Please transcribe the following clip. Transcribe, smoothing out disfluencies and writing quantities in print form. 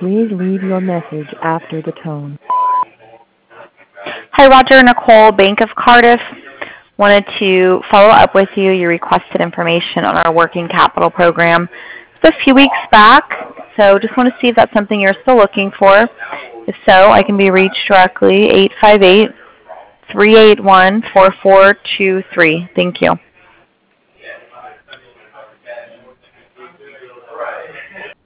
Please leave your message after the tone. Hi, Roger. Nicole, Bank of Cardiff. Wanted to follow up with you. You requested information on our working capital program. It's a few weeks back, so just want to see if that's something you're still looking for. If so, I can be reached directly, 858-381-4423. Thank you.